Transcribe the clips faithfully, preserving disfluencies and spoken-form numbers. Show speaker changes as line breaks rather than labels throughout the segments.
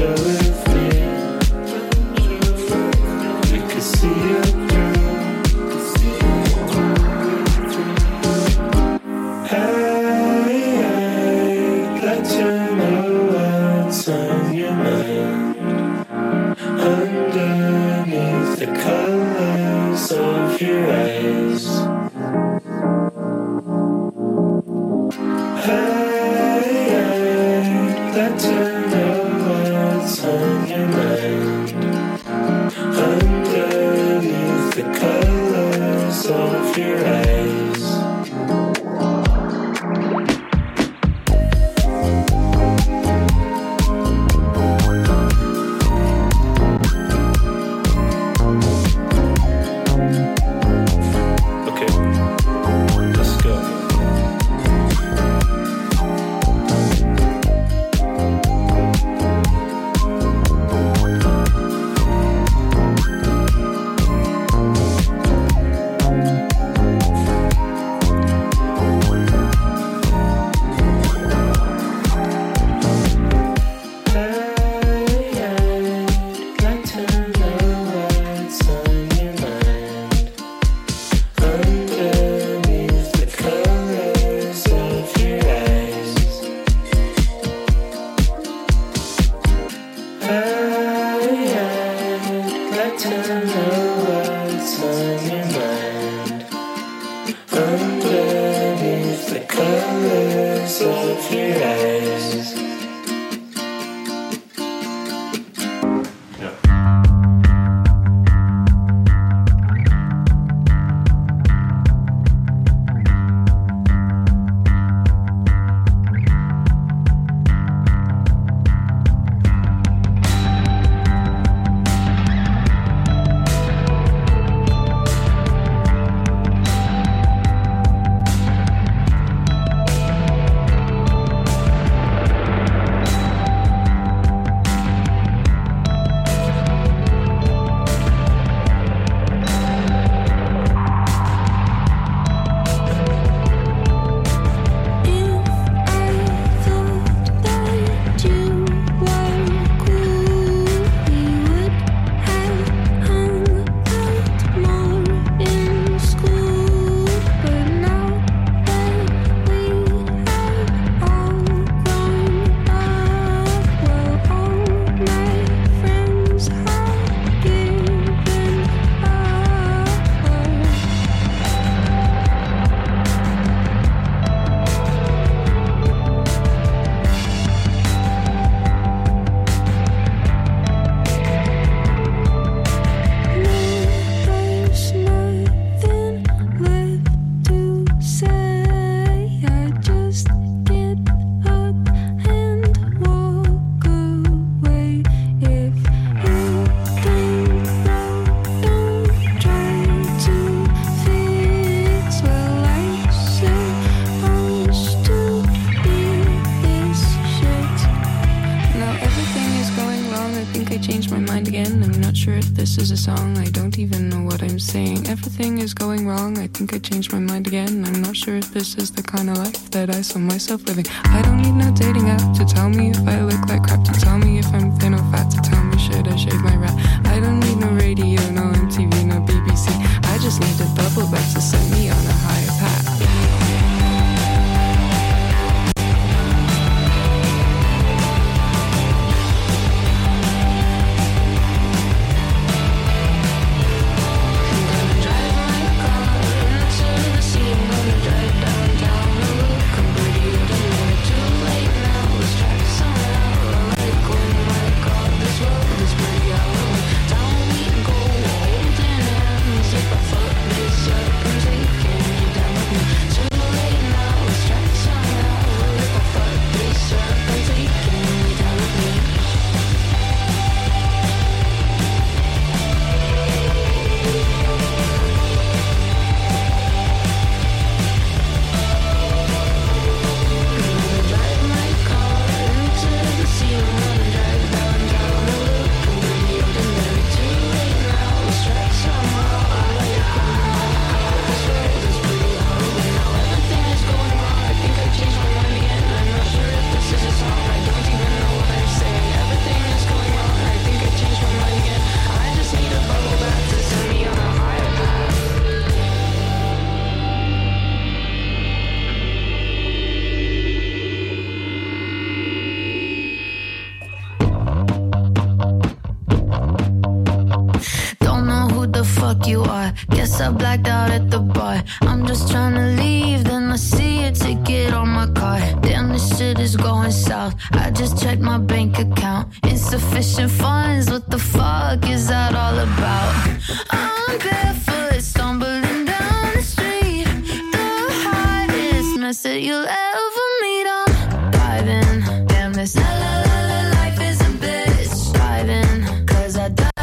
This is the kind of life that I saw myself living. I don't need no dating app to tell me if I look like crap, to tell me if I'm thin or fat, to tell me should I shave my rat. I don't need no radio, no M T V, no B B C. I just need a bubble bath to set me on a higher path.
Come pretty, you don't know too late now. Let's try this on out. I like when my guess I blacked out at the bar. I'm just trying to leave, then I see a ticket on my car. Damn, this shit is going south. I just checked my bank account. Insufficient funds, what the fuck is that all about? I'm barefoot, stumbling down the street. The hardest mess that you'll ever meet. I'm driving, damn, this la la la la life is a bitch. Driving, cause I die.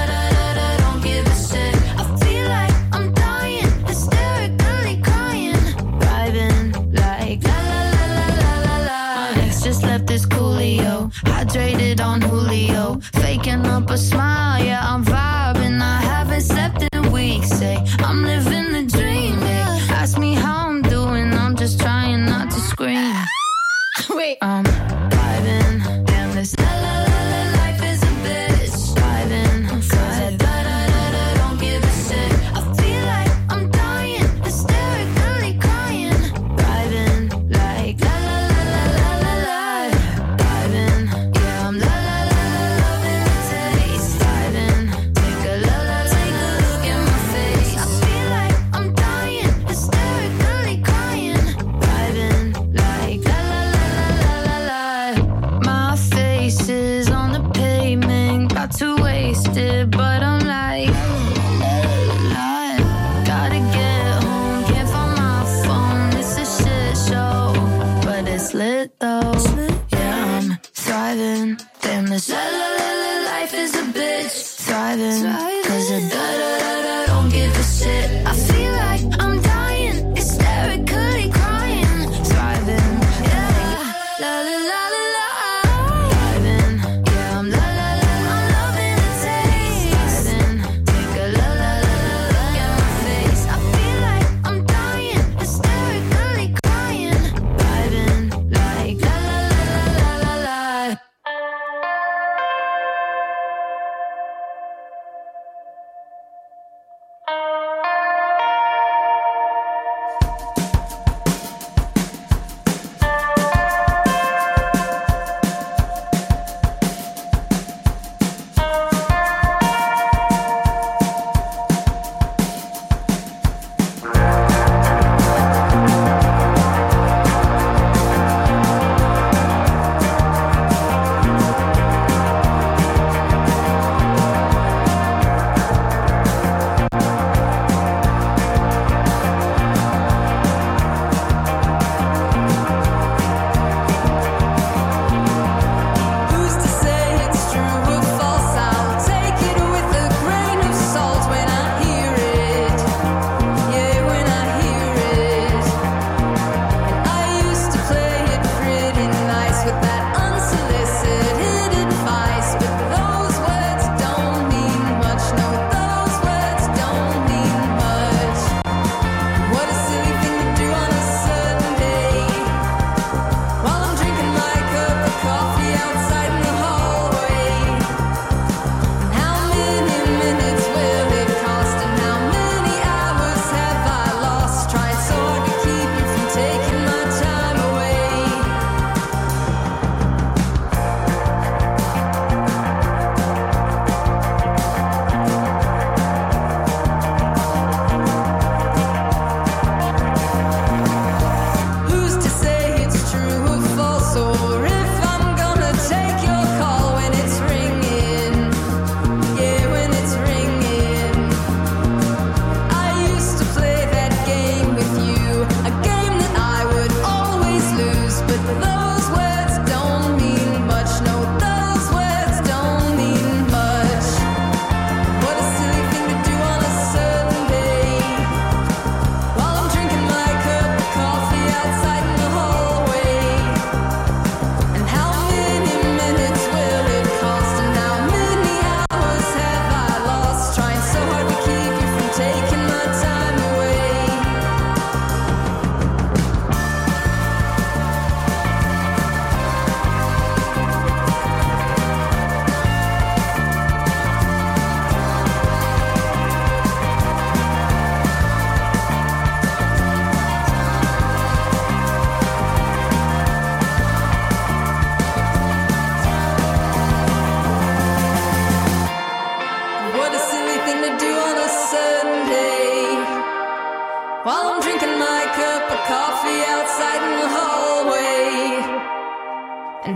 Hydrated on Julio, faking up a smile, yeah, I'm vibing. I haven't slept in weeks, say I'm living the dream. They ask me how I'm doing, I'm just trying not to scream. Wait, I'm vibing, damn, this la la la la life is a bitch. Vibing, cause I da da da da don't give a shit. I feel like I'm dying, hysterically crying. Vibing, like la la la la la la la. Vibing. Too wasted, but I'm like, gotta get home, can't find my phone. It's a shit show, but it's lit though. Yeah, I'm thriving. Damn, this la la la la life is a bitch. Thriving, cause I da da da da don't give a shit. I feel like I'm dying, hysterically crying. Thriving, yeah, la la la la la. Thriving, yeah, I'm la la.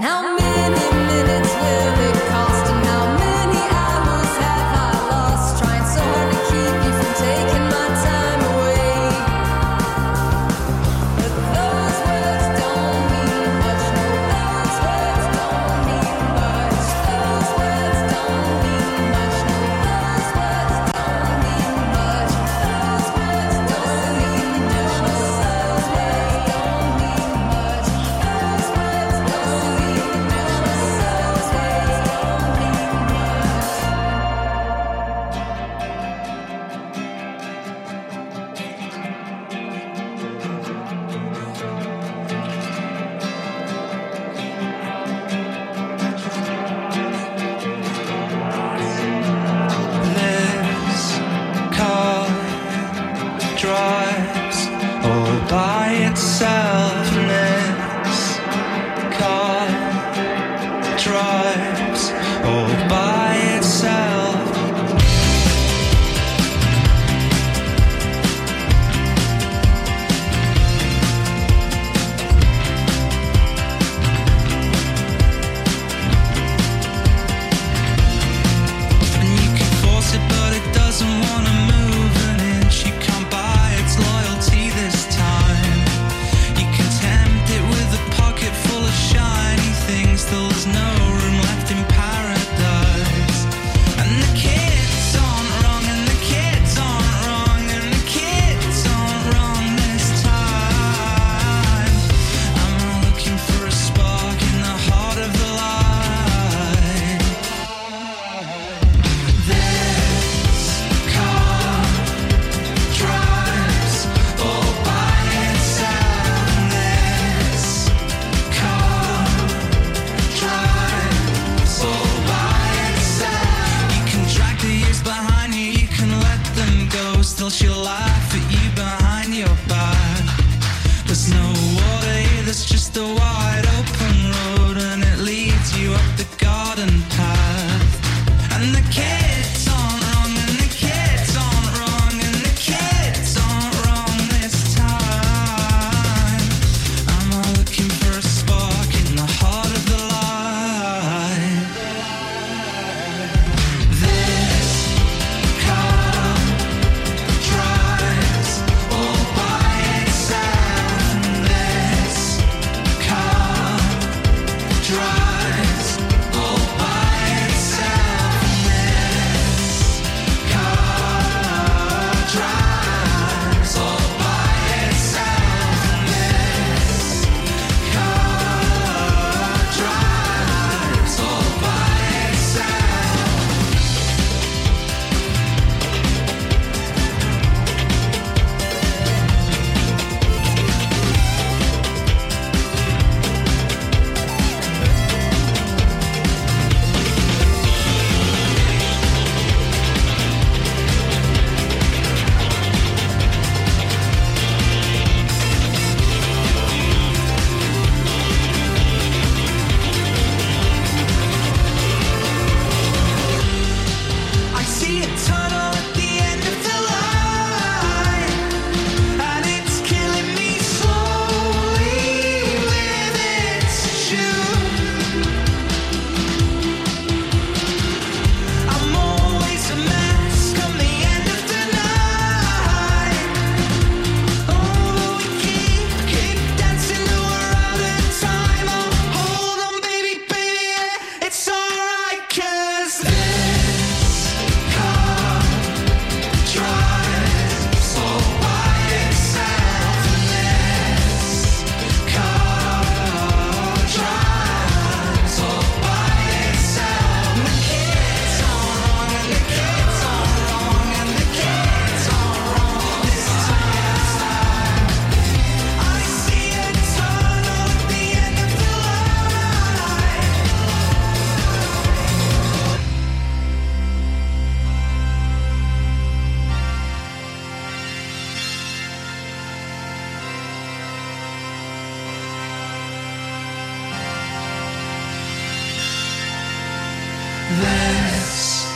This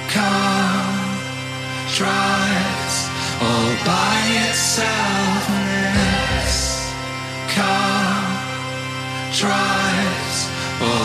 car drives all by itself. This car drives all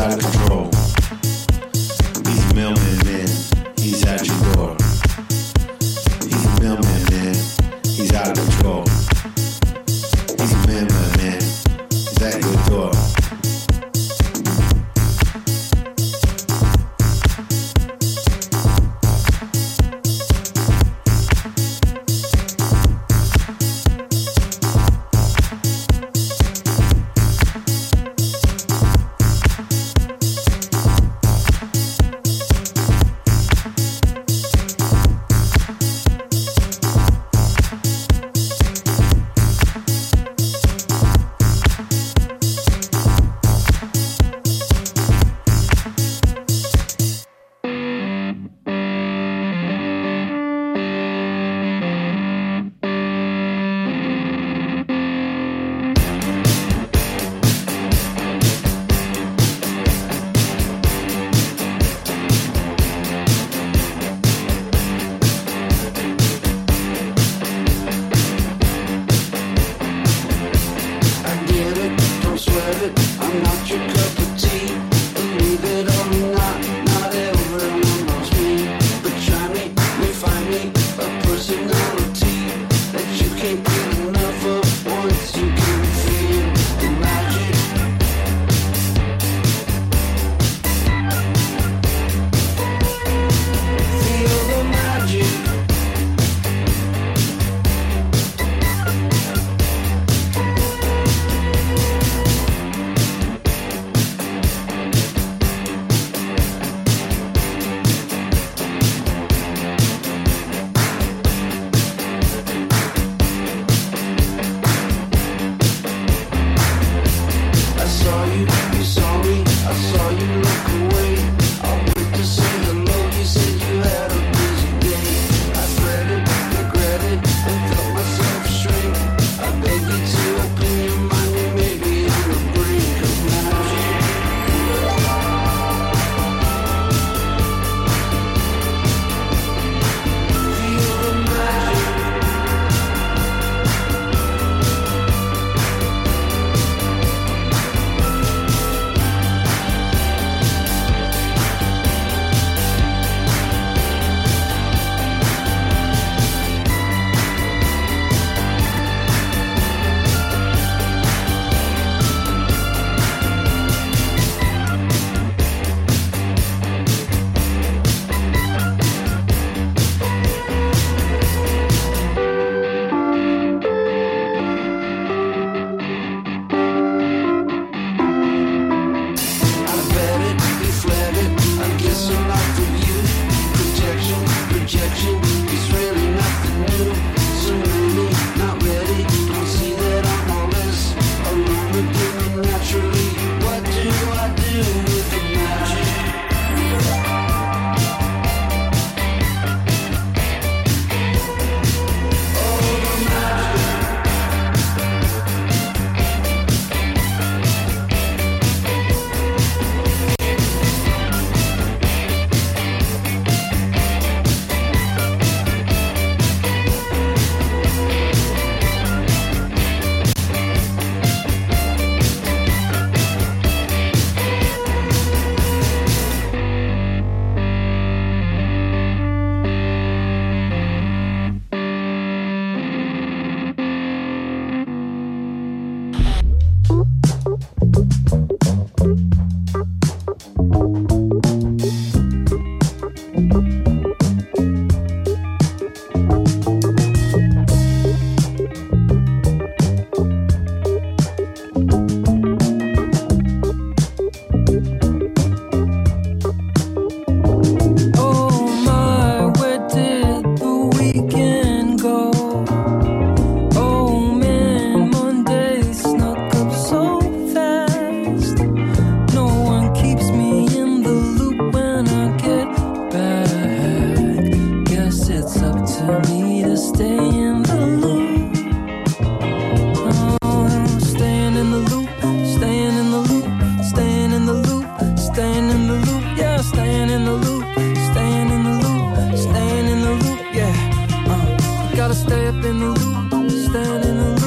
out of control. He's a mailman, man. He's at your door. He's a mailman, man. He's out of control. He's a mailman, man. He's at your door.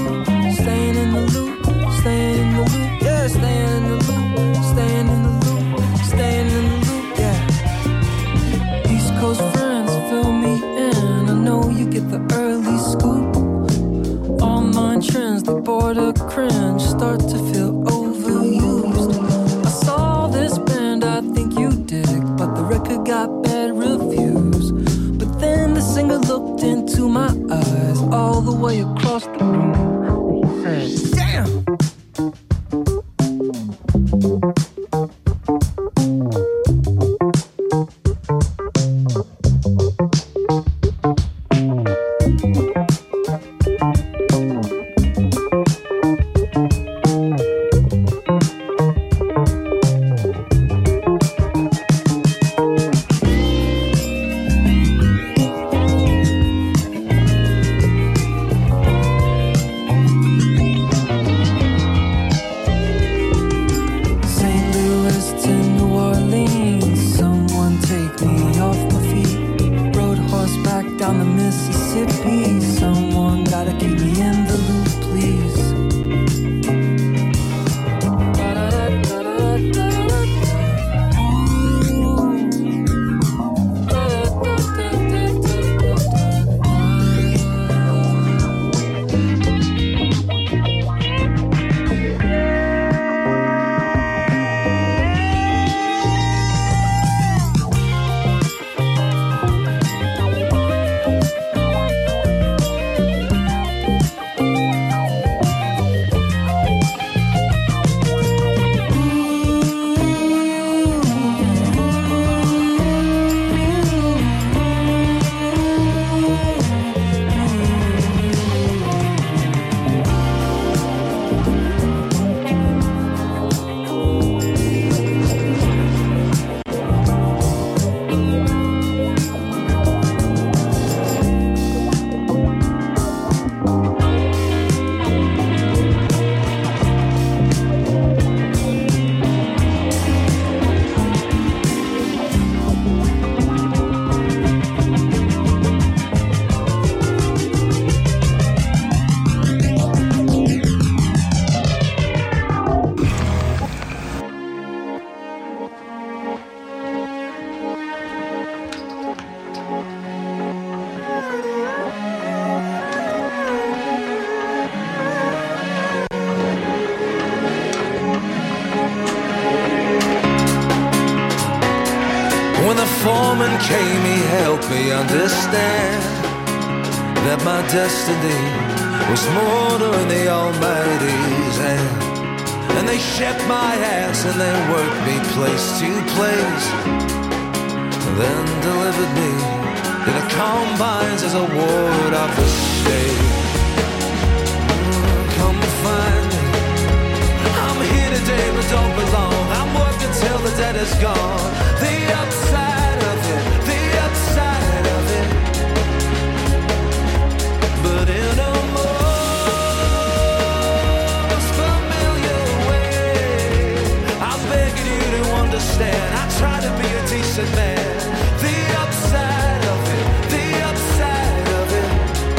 Staying in the loop, yeah, staying in the loop, staying in the loop.
when the foreman came, he helped me understand that my destiny was more in the Almighty's hand. And they shaped my ass and they worked me place to place, then delivered me to the combines as a ward of the state. Come find me, I'm here today but don't belong. I'm working till the dead is gone. The upside of it, the upside of it. But in a most familiar way, I'm begging you to understand. I try to be a decent man. The upside of it, the upside of it.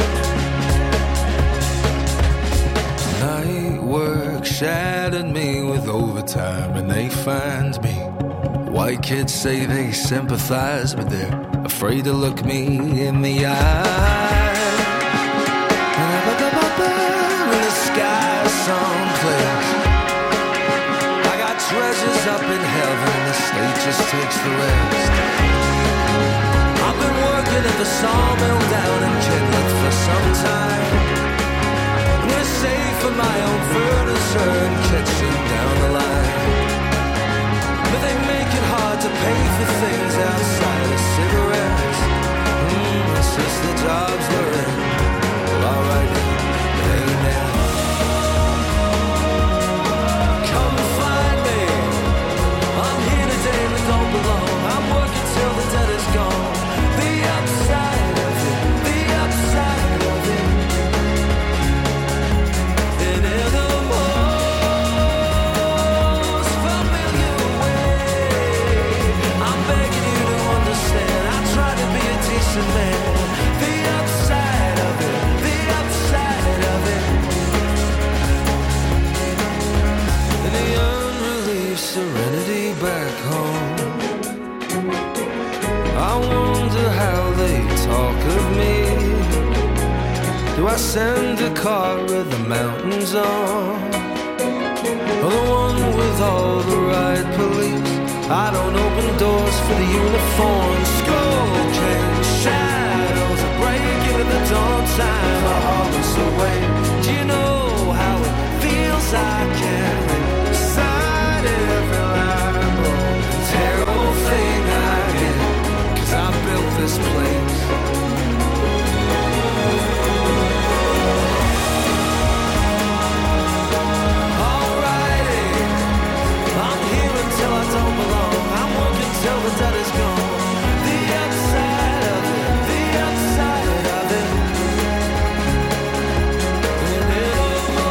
Night work shattered me with overtime and they find me. White kids say they sympathize, but they're afraid to look me in the eye. In the sky someplace, I got treasures up in heaven, the state just takes the rest. I've been working at the sawmill down in Kidleth for some time. I'm gonna save for my own furniture and kitchen down the line. But they make it hard to pay for things outside of cigarettes. Mm, it's just the jobs we're in. Well, alright, amen. Come find me. I'm here today but don't belong. I'm working till the dead is gone. The upside of it, the upside of it. And in the most familiar way, I'm begging you to understand. I try to be a decent man. The upside of it, the upside of it. And the unrelieved serenity back home, I wonder how they talk of me. Do I send a car with the mountains on, or the one with all the right police? I don't open doors for the uniform. Skull cane shadows are breaking in the dawn time. My heart is away. Do you know how it feels? I can't recite every line. Oh, terrible thing I get, 'cause I built this place. Alrighty, I'm here until I don't belong. I'm working till the dead is gone. The upside of it, the upside of it. And in a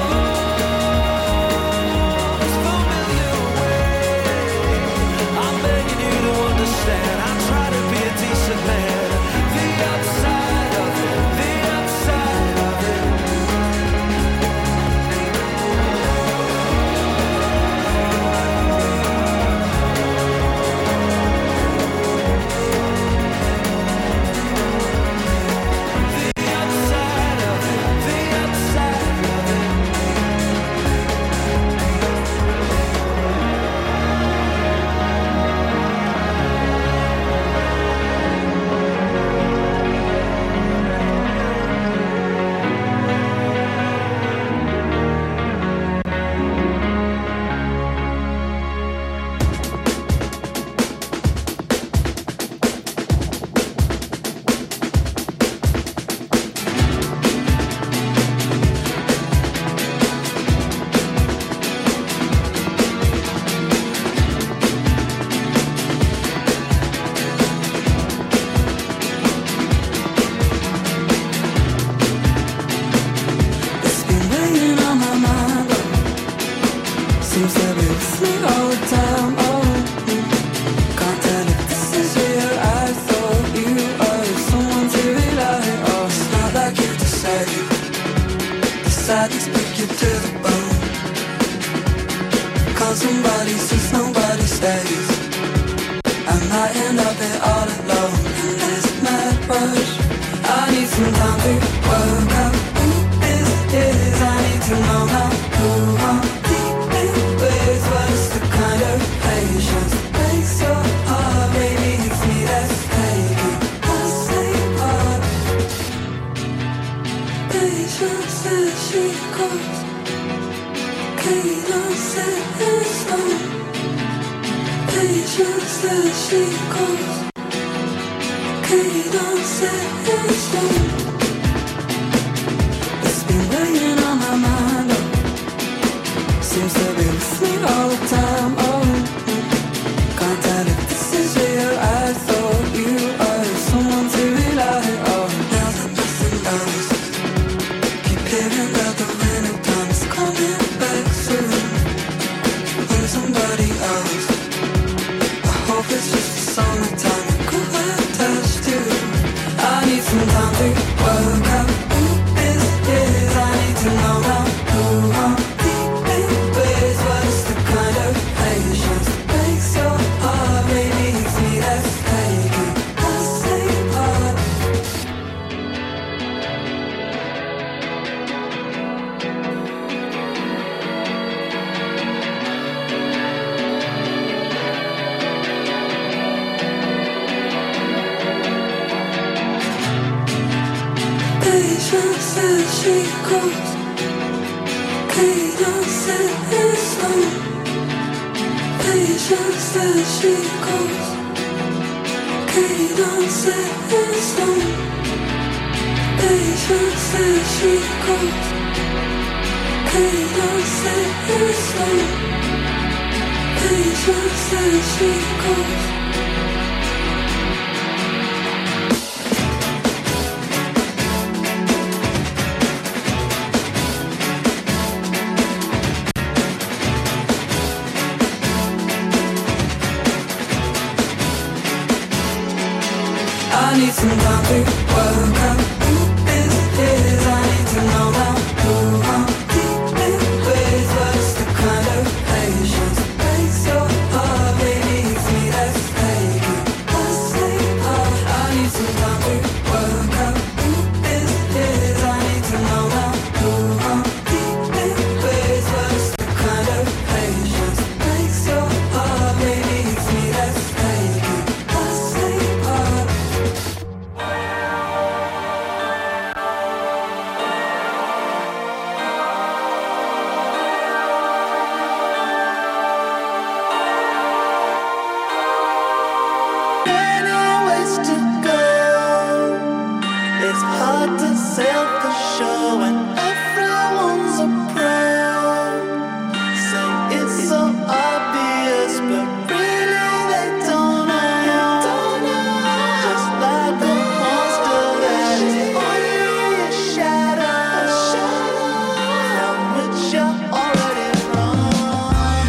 most familiar way, I'm begging you to understand. I try to be a decent man. The upside of it, the upside of it. The upside of it, the upside of it.
It's been weighing on my mind, oh. Seems to be with me all the time, oh. mm. Can't tell if this is real. I thought you were someone to rely on. It's not like you decided, decided to pick you to the bone. Cause somebody sees, nobody stays. I might end up there all alone in this mad rush. I need some time to work out who this is. I need to know how who I'm dealing with. But it's the kind of patience that makes your heart maybe it's me goes. Cadence is slow. Patience as she goes. Cadence is slow. It's been weighing on my mind. Oh. Seems to be with me all the time. Oh, can't tell if this is real. I thought you were someone to rely on. Now that nothing else, keep hearing that the winter time is coming back soon. With somebody else, I hope it's just the summertime you could attach to. I need some time to work out who this is. I need to know now who I'm dealing with. What's the kind of patience that makes your heart maybe it's me that's taking the same part. Patience as she goes. Cadence is slow. Patience as she goes. Cadence is slow. Patience as she goes. Cadence is slow. Patience as she goes. I need some time to work out who this is. I need to know now who I'm dealing with. What's the kind of patience that makes your heart maybe it's me that's taking the same part. I need some time to work out who this is. I need to know now who I'm dealing with. What's the kind of patience that makes your heart maybe it's me that's taking the same part.
Many ways to go. It's hard to sell the show when everyone's a pro. Say it's so obvious, but really they don't know. Just like a monster that is only a shadow from which you're already wrong.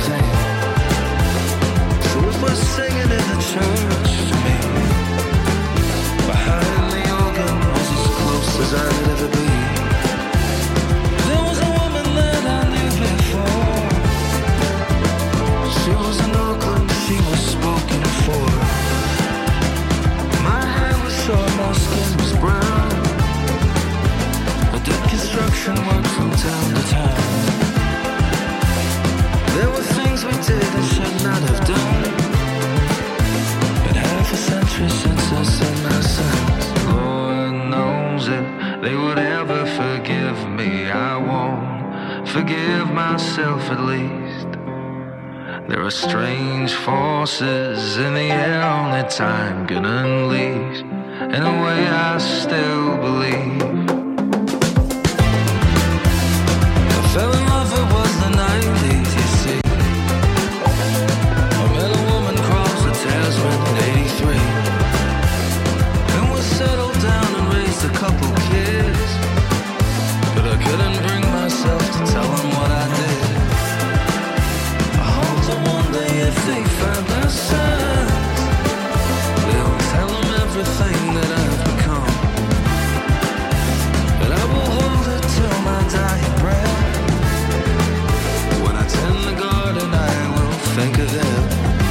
sing. So it was singing in the church to me. Behind the organ was as close as I'd ever be. There was a woman that I knew before. She was in Oakland, she was spoken for. My hair was short, my skin was brown. I did construction work from town to town. There were things we did and should not have done. But half a century since I sang my songs. Lord knows if they would ever forgive me. I won't forgive myself at least. There are strange forces in the air only time can unleash. In a way I still believe. I fell in love, it was the nineties, you see. I met a woman cross the Tasman in eighty-three. And we settled down and raised a couple kids. But I couldn't bring myself to tell them what I did. I hope that one day if they find their sons, they'll tell them everything that I've become. But I will hold it till my dying breath. When I tend the garden I will think of them.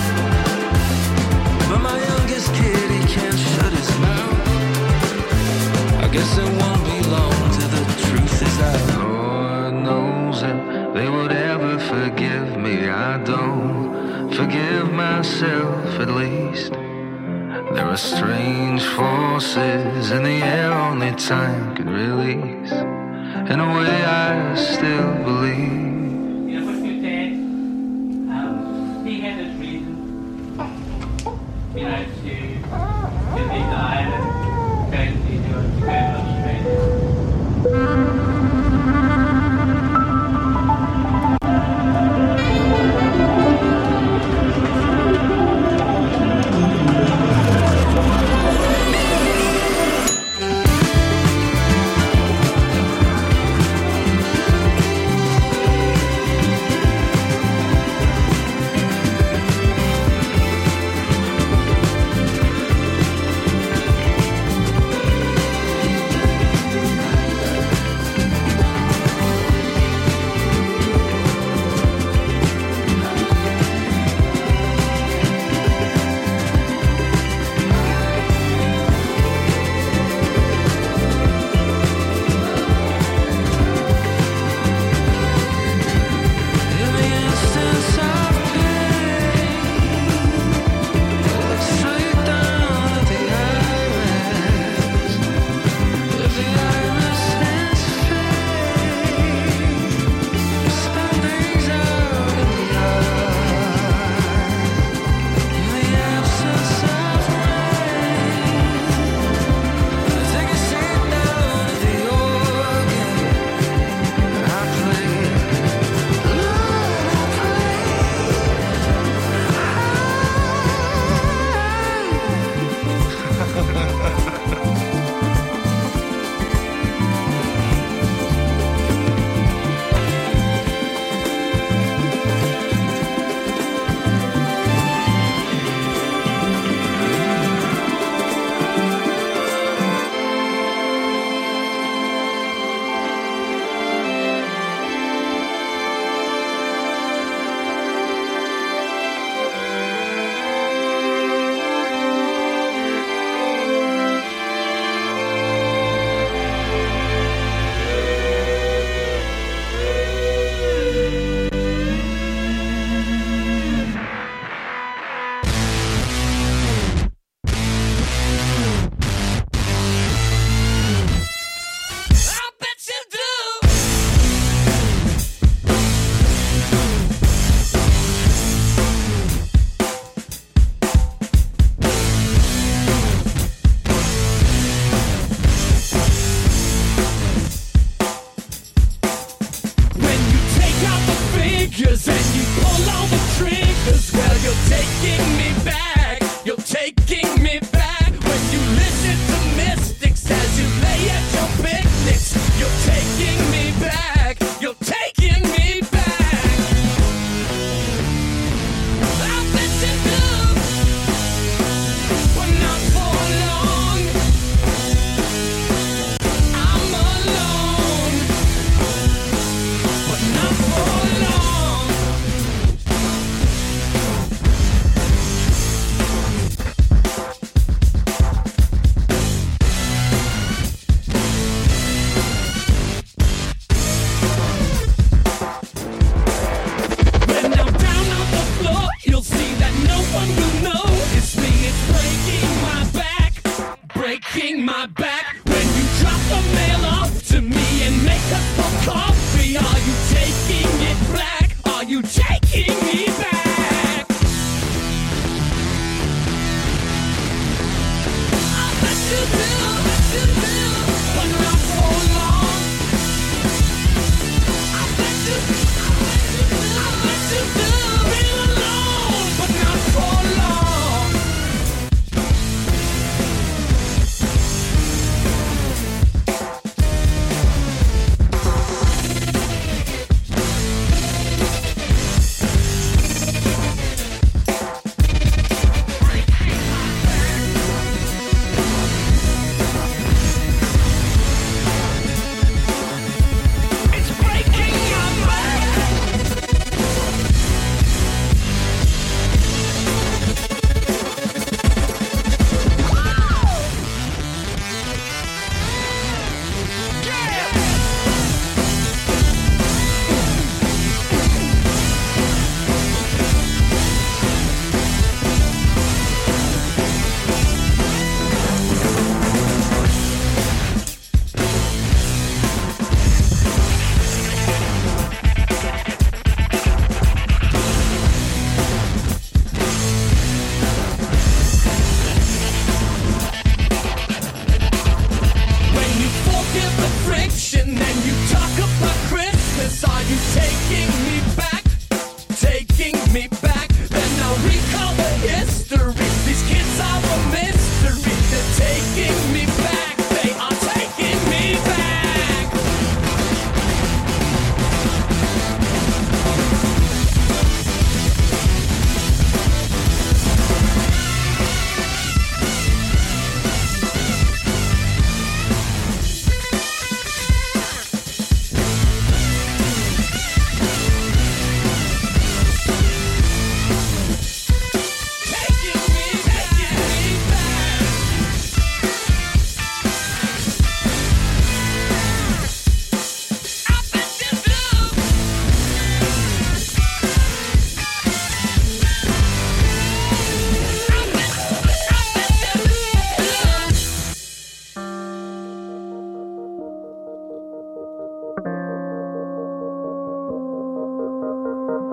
But my youngest kid, he can't shut his mouth. I guess it won't be long till the truth is out. Lord knows if they would ever forgive me. I don't forgive myself at least. There are strange forces in the air only time can release. In a way I still believe.
You know, what you said, um, he had his reason, you know, to, to be the island, going to do it, to go to Australia.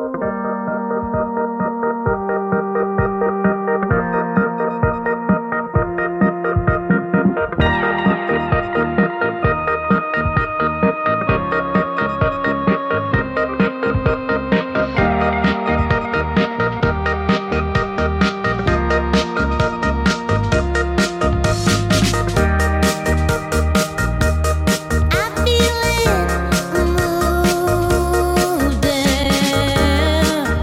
I feel it moving.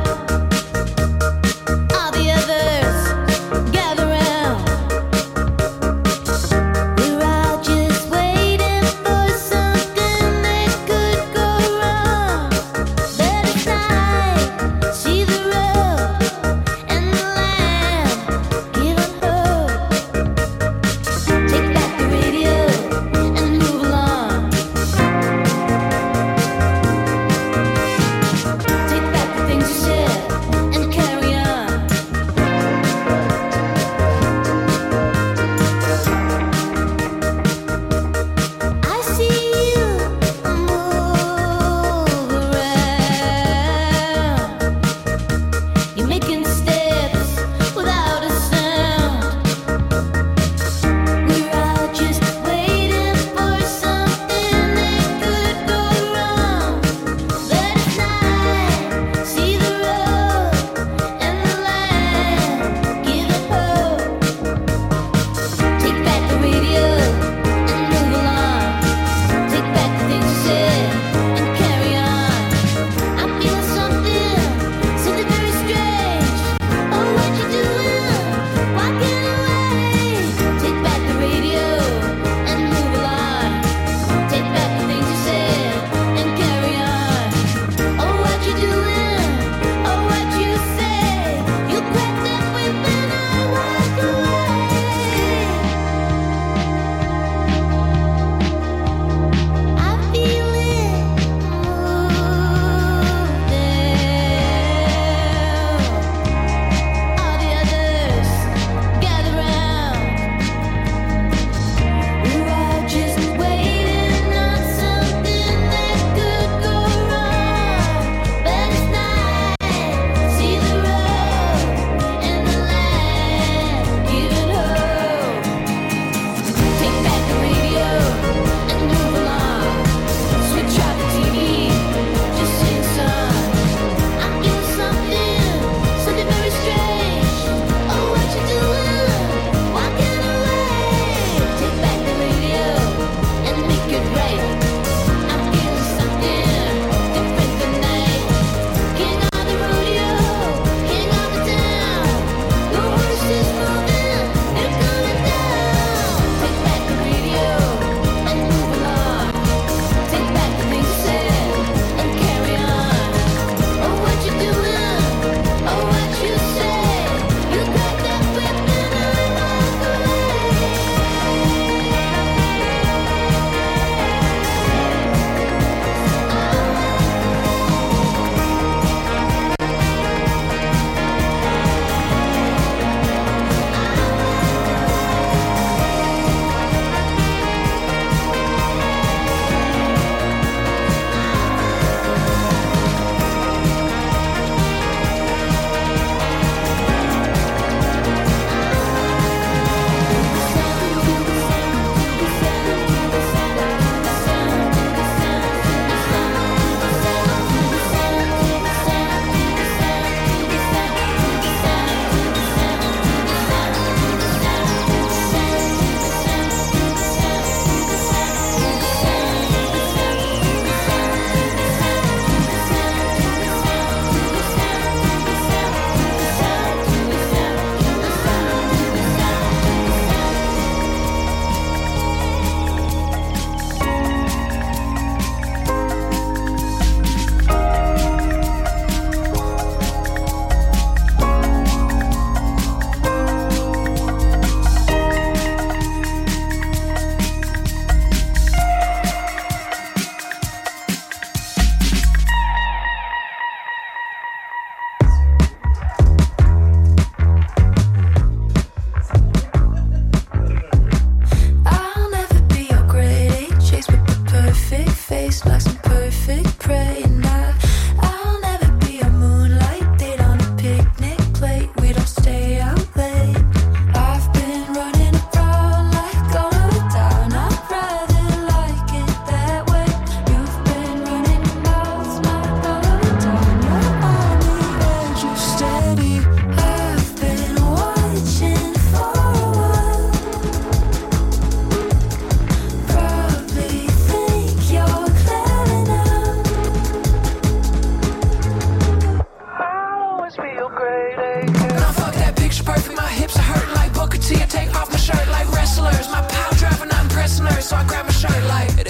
so I grab a shirt like